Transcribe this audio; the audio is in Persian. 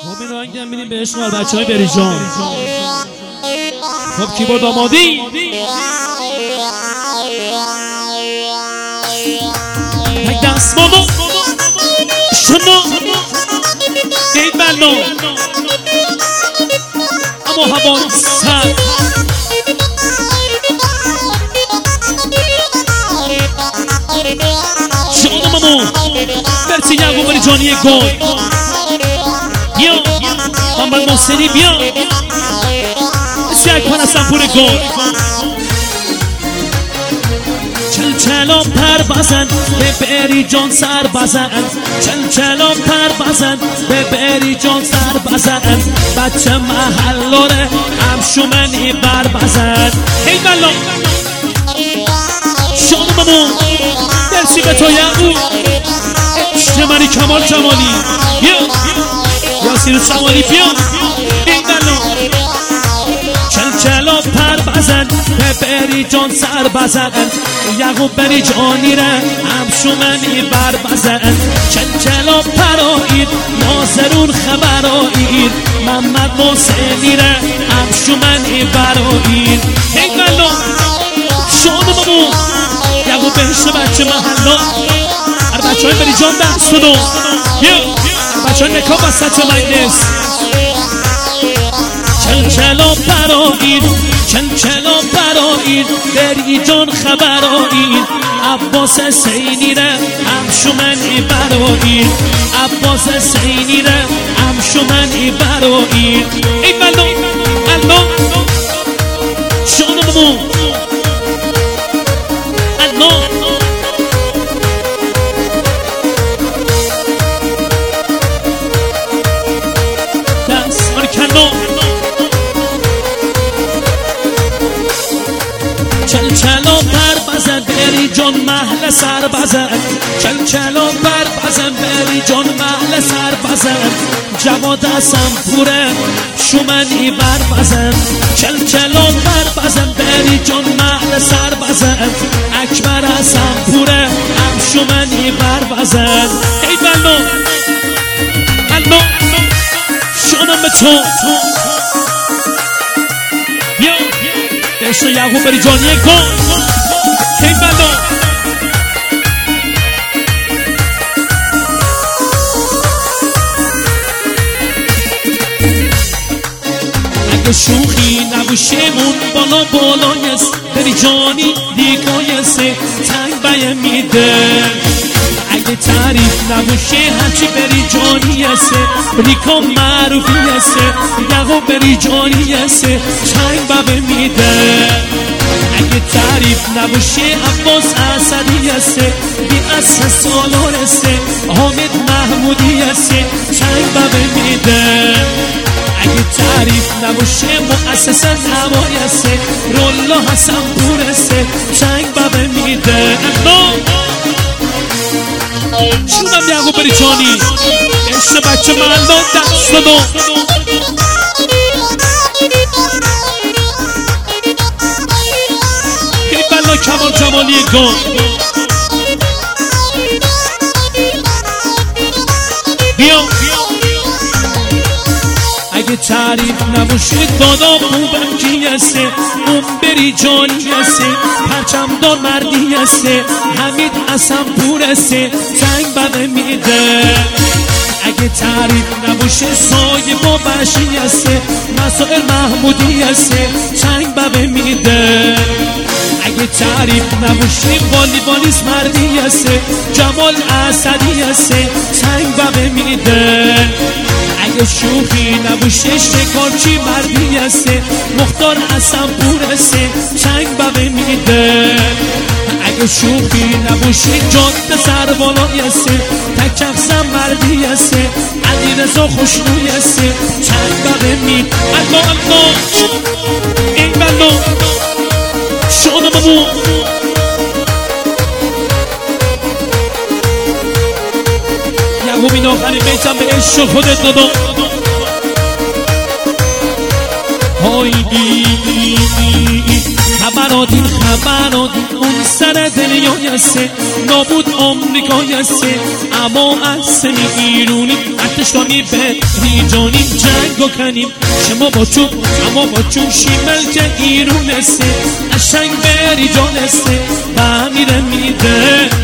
خب این آهنگ هم میدیم به عشق بچه های بریجان. خب کیبورد آمادی؟ یک دست بابا شما این بلو اما هوا سر شما برسی یعقوب بریجانی گل بیا محمد محسنی بیا مثل یک پر هستم پور گل چلچلا پر بزن به بریجان سر بزن چلچلا پر بزن به بریجان سر بزن بچه محلاره همشومنی بر بزن ای بلا شانممون درسی به تو یعقوب اجتماعی کمال جمالی بیا یاسین شمالی بیا این بلا چلچلا پر بزن به بریجان سر بزن یعقوب بریجانی ره همشومنی بر بزن چلچلا پرایید ناظرون خبرایید محمد محسنی ره همشومنی برایید این بلا شانممون یعقوب بهشت بچه محلا بچه های بریجان دست کنو بچه های نکاب از سطح مجلس چلچلا پرایید چلچلا پرایید بریجان خبرایید عباس سینی ره همشومنی برایید عباس سینی ره همشومنی برایید ای بلو الو شانممون الو چلچلا پر بزن بریجان محل سر بزن چلچلا پر بزن بریجان محل سر بزن جواد حسن پوره شومنی بر بزن چلچلا پر بزن بریجان محل سر بزن اکبر حسن پوره هم شومنی بر بزن ای بلو الو شونم به تو بیا عشق یعقوب بریجانی گل ای بلا اگه شوخی نبوشمون بالا بالایست بریجانی دیگایسته تنگ باید میده اگه تعریف نبوشه هرچی بریجانی هسته ریکا معروفی هسته یعقوب بریجانی هسته چنگ بابه میده اگه تعریف نبوشه عباس اسدی هسته بی اصل سالار هسته حامد محمودی هسته چنگ بابه میده اگه تعریف نبوشه مؤسس نمای هسته رولا حسن پور هسته چنگ بابه میده شونم یعقوب بریجانی عشق بچه محلا دست کنو ای بلا کمال جمالی گل بیا اگه تعریف نباشه دادا خوبم کی هسته اون بریجانی هسته پرچمدار مردی هسته حمید حسن پور هسته تنگ بده میده اگه تعریف نباشه سایه با بشی هسته مسائل محمودی هسته تنگ بده میده اگه تعریف نباشه والیبالیست مردی هسته جمال اسدی هسته تنگ بده میده اگه شوخی نبوشه شکارچی مردی هسته مختار حسن پور هسته چنگ بابه میده اگه شوخی نبوشه جاده سربالایی هسته تکفزن مردی هسته علیرضا خوشنوی هسته چنگ بابه میده الله الله این بلا شانممون یعقوب این آخرین بیتم به عشق خودت دادا های خبرادین اون سر دنیای هسته نابود آمریکای هسته اما از سمی ایرونی حتی کشتانی بری جانیم جنگو کنیم شما با چوب اما با چوب شیمل که ایرونسته قشنگ بری جانسته و میره